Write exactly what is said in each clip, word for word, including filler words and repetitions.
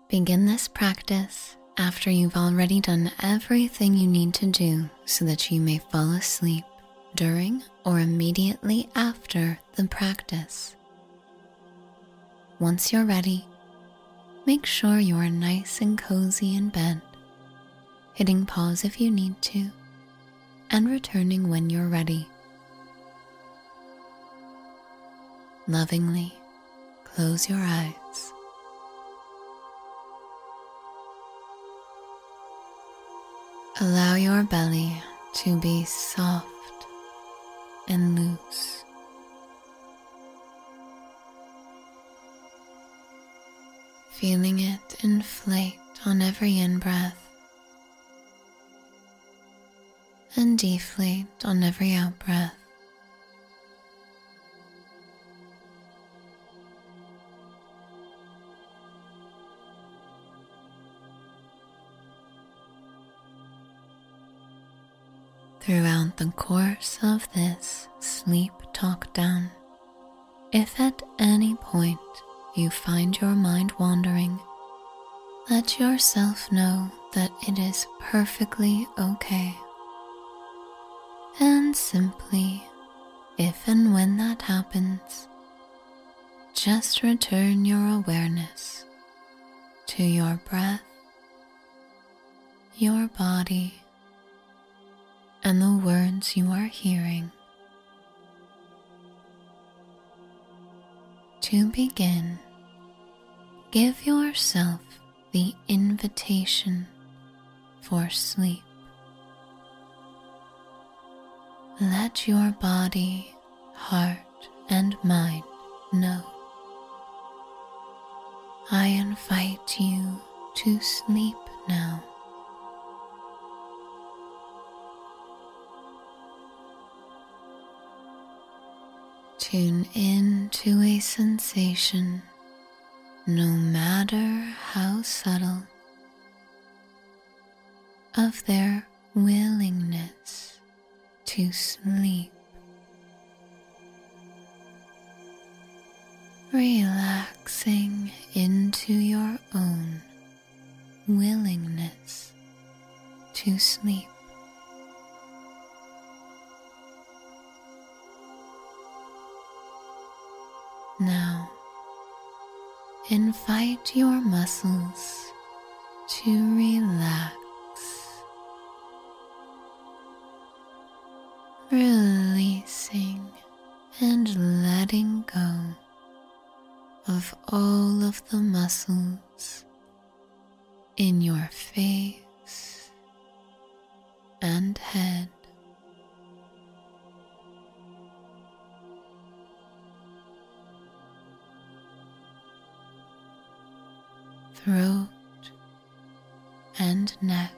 Begin this practice after you've already done everything you need to do so that you may fall asleep during or immediately after the practice. Once you're ready, make sure you are nice and cozy in bed, hitting pause if you need to, and returning when you're ready. Lovingly close your eyes. Allow your belly to be soft and loose. Feeling it inflate on every in-breath and deflate on every out-breath. Throughout the course of this sleep talk down, if at any point you find your mind wandering, let yourself know that it is perfectly okay. And simply, if and when that happens, just return your awareness to your breath, your body, and the words you are hearing. To begin, give yourself the invitation for sleep. Let your body, heart, and mind know. I invite you to sleep now. Tune in to a sensation, no matter how subtle, of their willingness to sleep. Relaxing into your own willingness to sleep. Now, invite your muscles to relax, releasing and letting go of all of the muscles in your face and head. Throat and neck,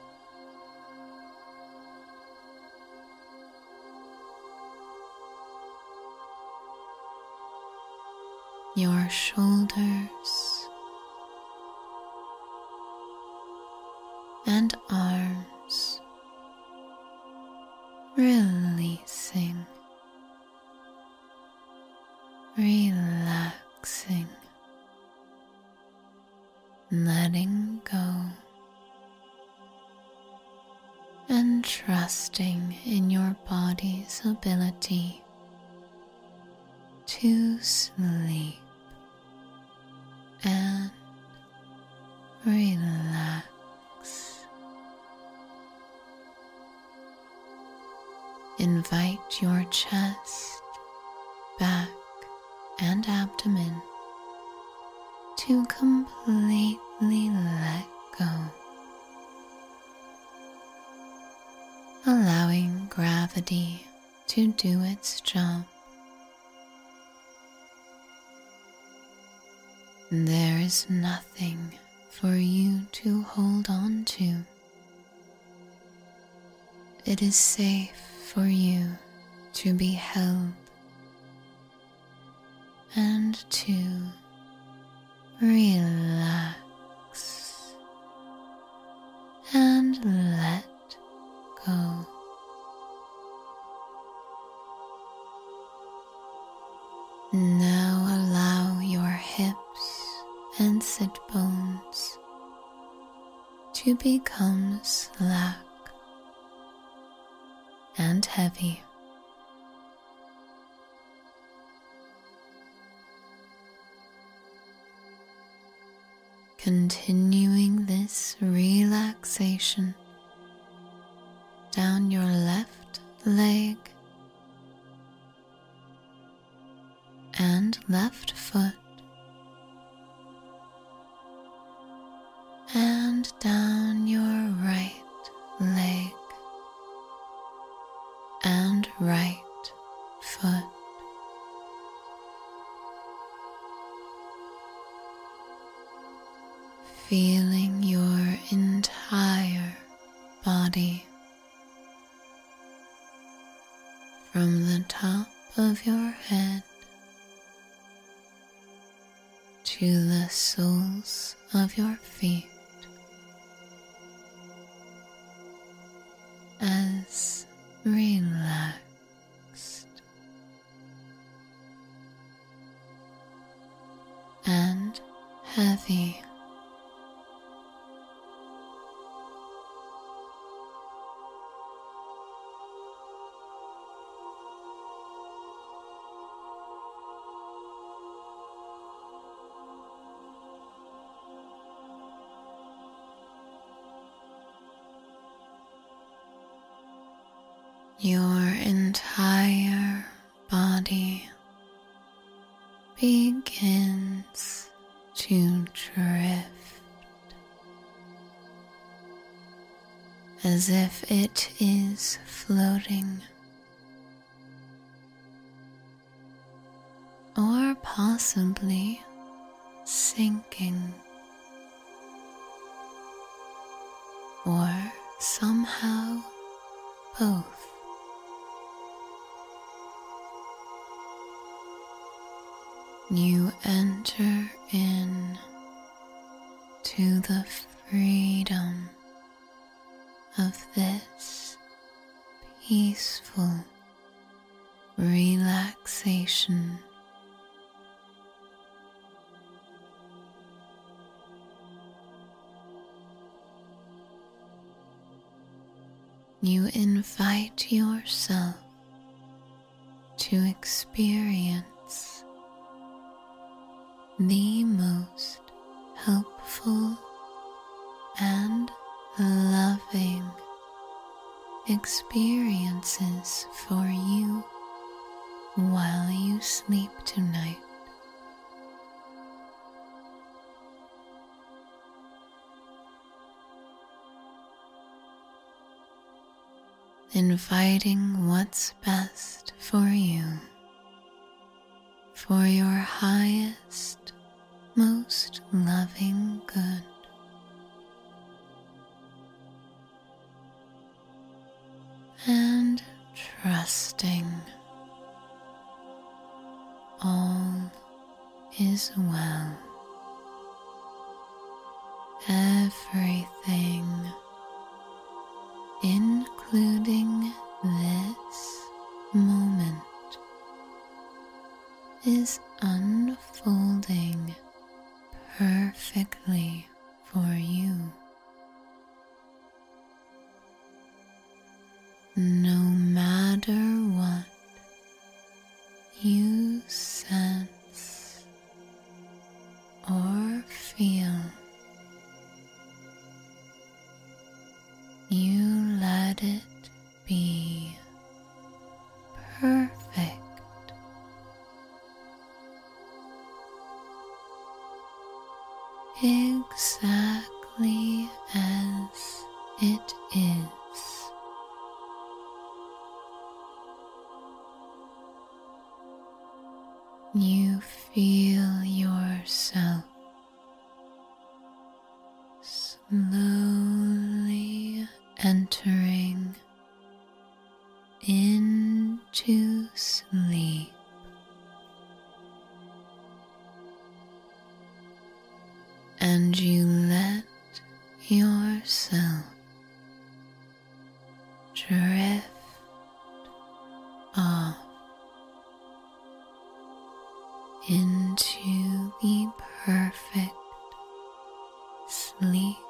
your shoulders and arms, releasing, relaxing, letting go, and trusting in your body's ability to sleep and relax. Invite your chest, back, and abdomen to completely let go, allowing gravity to do its job. There is nothing for you to hold on to. It is safe for you to be held and to relax and let go. Now allow your hips and facet bones to become slack and heavy. Continuing this relaxation down your left leg and left foot and down your right leg and right foot. Feeling your entire body from the top of your head to the soles of your feet as relaxed and heavy. Your entire body begins to drift as if it is floating or possibly sinking or somehow both. You enter in to the freedom of this peaceful relaxation. You invite yourself to experience the most helpful and loving experiences for you while you sleep tonight. Inviting what's best for you, for your highest, most loving good. And trusting all is well. Everything, including this moment, is unfolding perfectly for you. No matter what you sense or feel, you let it be perfect. Exactly as it is. You feel yourself slowly entering into sleep. And you let yourself drift off into the perfect sleep.